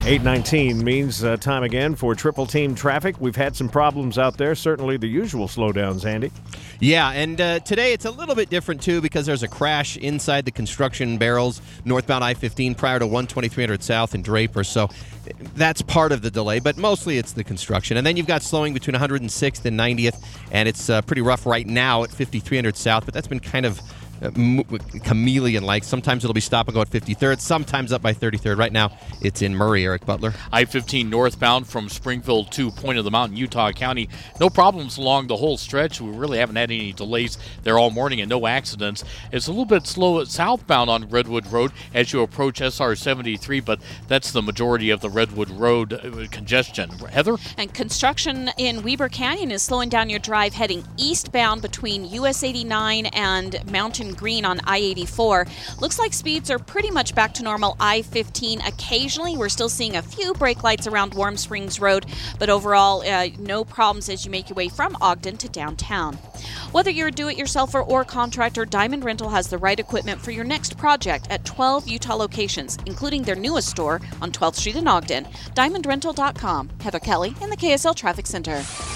8:19 means time again for Triple Team Traffic. We've had some problems out there, certainly the usual slowdowns, Andy. Yeah, and today it's a little bit different, too, because there's a crash inside the construction barrels northbound I-15 prior to 12300 South in Draper, so that's part of the delay, but mostly it's the construction. And then you've got slowing between 106th and 90th, and it's pretty rough right now at 5300 South, but that's been kind of chameleon-like. Sometimes it'll be stop and go at 53rd, sometimes up by 33rd. Right now, it's in Murray. Eric Butler. I-15 northbound from Springfield to Point of the Mountain, Utah County. No problems along the whole stretch. We really haven't had any delays there all morning and no accidents. It's a little bit slow southbound on Redwood Road as you approach SR 73, but that's the majority of the Redwood Road congestion. Heather? And construction in Weber Canyon is slowing down your drive heading eastbound between US 89 and Mountain Green on I-84. Looks like speeds are pretty much back to normal. I-15 occasionally. We're still seeing a few brake lights around Warm Springs Road, but overall no problems as you make your way from Ogden to downtown. Whether you're a do-it-yourselfer or contractor, Diamond Rental has the right equipment for your next project at 12 Utah locations, including their newest store on 12th Street in Ogden. DiamondRental.com. Heather Kelly in the KSL Traffic Center.